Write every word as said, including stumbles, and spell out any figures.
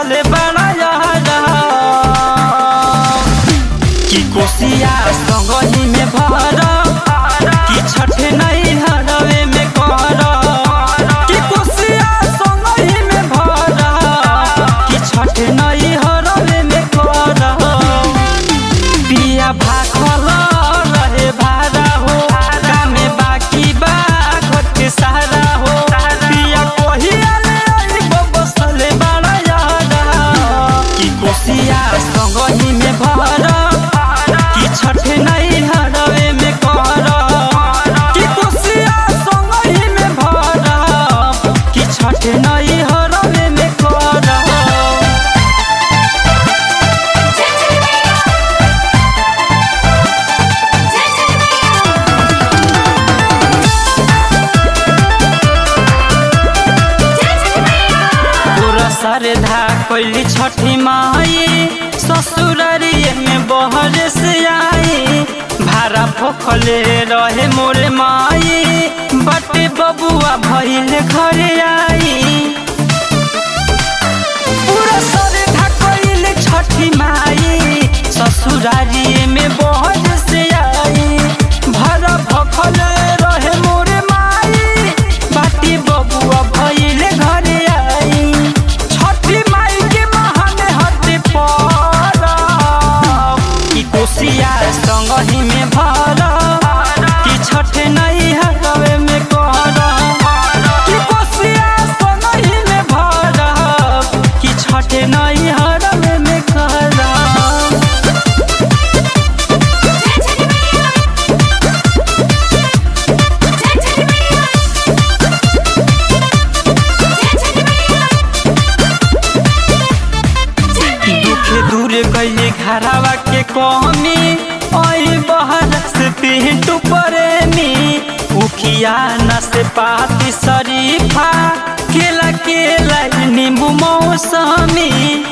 बसले बड़ा यारा कि कोसिया संगही में भर कि छठ नहीं हरवे में कर कि कोसिया संगही में भर कि छठ नहीं हरवे में कर पिया भाखल रहे भारा हो कामे बाकी बा घर के सहारा हो पिया कोहिया ले बसले बड़ा यारा कि कोसिया संगही में भर कि छठ नहीं हरवे में कर कि कोसिया संगही में भर कि छठ नहीं हरवे में कर श्रद्धा कैली छठी माई ससुरारिये में बहर से आई भारा भोखले रहे मोरे माई बटे बबुआ भइल घरे आई पूरा श्रद्धा कैली छठी माई ससुरारिये में बहर से आई भारा भोखले रहे मोरे माई बटे बबुआ भइल घरे आई कोसिया संगही में भर कि छठ नहीं हरवे में कर कि कोसिया संगही में भर कि छठ नहीं हरवे में कर दुख दूर कैले घरवा के कमी आई बहर से पिंटू प्रेमी उखिया न से पाती शरीफा केला केला नींबू मौसमी